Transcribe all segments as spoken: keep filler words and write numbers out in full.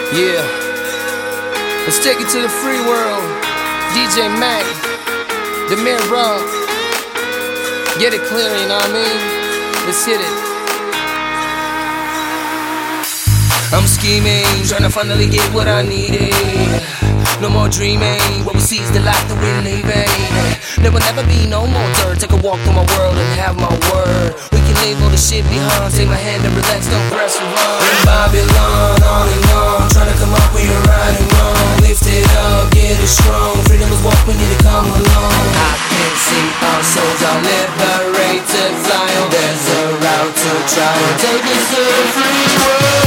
Yeah, let's take it to the free world. D J Mac, the mirror. Get it clear, you know what I mean? Let's hit it. I'm scheming, trying to finally get what I needed. No more dreaming, what we see is the life that we're living. There will never be no more dirt. Take a walk through my world and have my word. We can leave all the shit behind. Take my hand and relax, don't press rewind. In Babylon, on and on, trying to come up where you're right and wrong. Lift it up, get it strong. Freedom is what we need to come along. I can see our souls are liberated, fly on. There's a route to try and take us to the free world.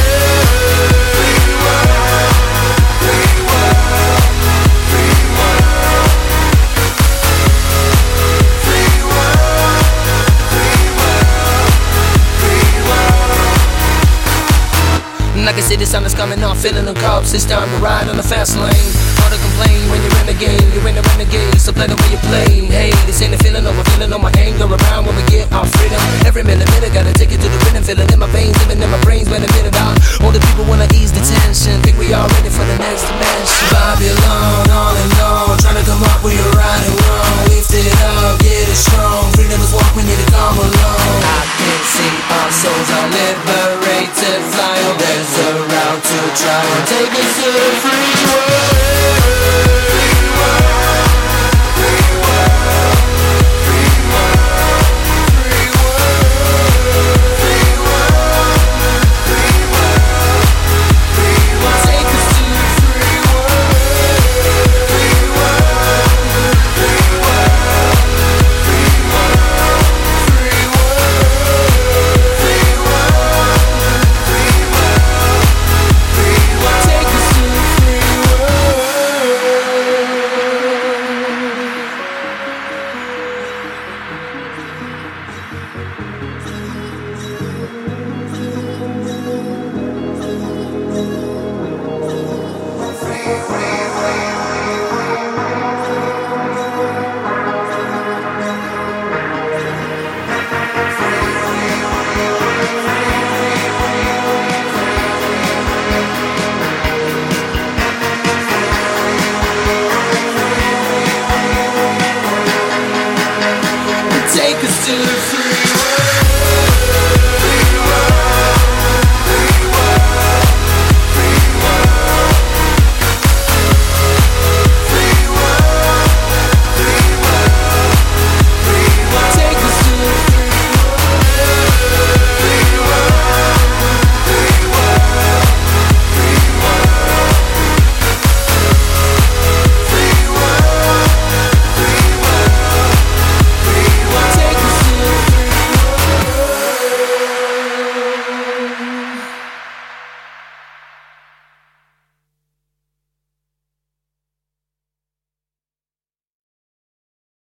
I can see the sun is coming off, feeling the cops. It's time to ride on the fast lane. Hard to complain when you're in the game, you're in the renegade, so play the way you play. Hey, this ain't a feeling of a feeling on my anger around when we get our freedom. Every minute, minute, gotta take it to the rhythm, feeling in my veins, living in my brains, when a minute out. All the people wanna ease the tension, think we all ready for the next dimension. Babylon, on and on, trying to come up where you're right and wrong. Lift it up, get it strong. Freedom is what we need to come along. I can see our souls are liberated, fly on. There's a route to try and take us to the free